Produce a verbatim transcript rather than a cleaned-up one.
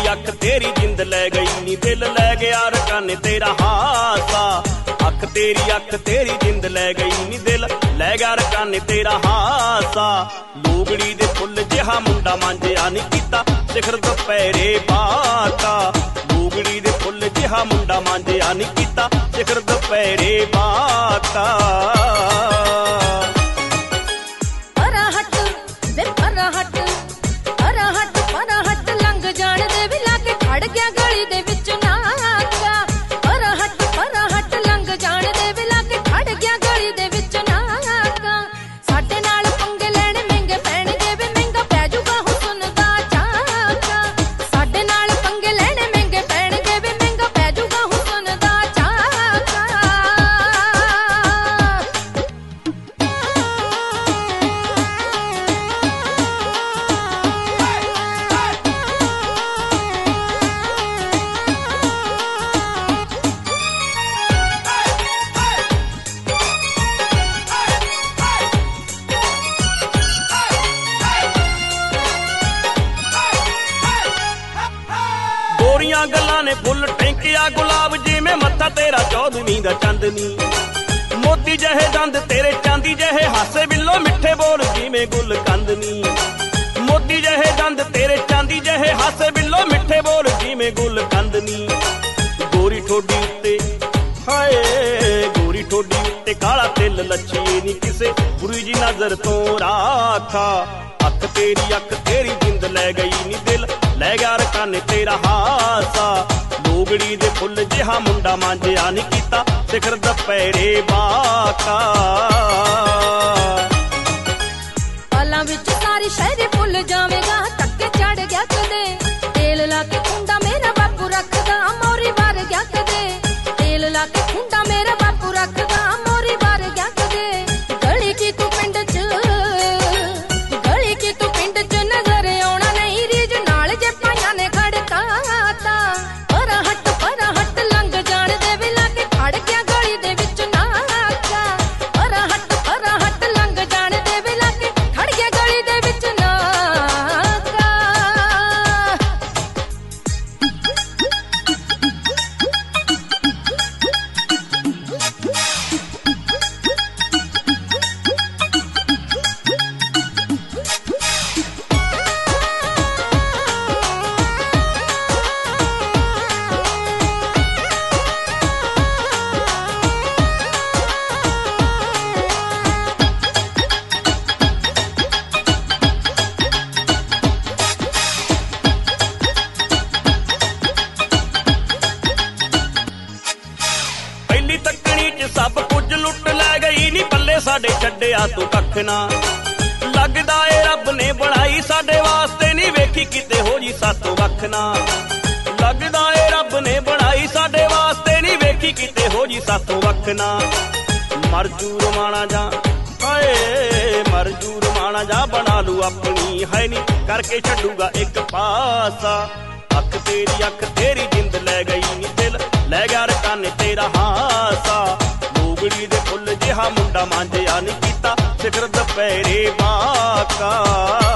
अख तेरी जिंद लै गई नी दिल लै गया रकाने तेरा हासा। अख तेरी अख तेरी जिंद लै गई नी दिल लै गया रकाने तेरा हासा। लोगड़ी दे फुल जिहा मुंडा मांजिया नी कीता सिखर दुपहरे बाका। लोगड़ी दे फुल जिहा मुंडा मांजिया नी कीता सिखर दुपहरे बाका। गल्लां ने फुल टैंकिया गुलाब जिवें मत्था तेरा चौदहवीं दा चांदनी। मोती जहे दंद तेरे चांदी जहे हासे बिल्लो मिठे बोल जिवें गुल कंदनी। मोती जहे दंद तेरे चांदी जहे हासे बिल्लो मिठे बोल जिवें गुल कंदनी। गोरी ठोडी उत्ते हाय गोरी ठोडी उत्ते काला तिल लच्छी नी किसे बुरी जी नजर तो राखा। अख तेरी अख तेरी जिंद लै गई नी दिल लै गया रकाने तेरा हासा। लोगड़ी दे फुल जिहा मुंडा मांजिया नी कीता सिखर दुपहरे बाका। पलां विच सारी शहर भुल जावेगा तक्के चढ़ गया कदे। तेल ला के खुंडा मेरा बापू रखदा मोरी बार गया कदे। तेल ला के खुंडा मेरा बापू रखदा मोरी बार गया कदे। गली की तू पिंड च गली की तू पिंड च नजर आउणा नहीं रीज नाल जे पाइयां ने खड़काता। पर हट पर हट लंघ जाण दे वे लागे खड़ गया गली दे विच नाका। पर हट पर हट लंघ जाण दे वे लागे खड़ गया गली दे विच नाका। सब कुछ लुट लै गई नी पल्ले साडे छड्डिया तू कख ना। लगदा ए रब ने बनाई साडे वास्ते नी वेखी किते हो जी सातों वख ना। लगदा ए रब ने बनाई साडे वास्ते नी वेखी किते हो जी सातों वख ना। मरजूर माना जा हाय मरजूर माना जा बना लू अपनी है नी करके छड्डूगा एक पासा। अख तेरी अख तेरी जिंद लै गई नी दिल लै गया रकाने तेरा हासा। लोगड़ी दे फुल जिहा मुंडा मांजिया नी कीता सिखर दुपहरे बाका।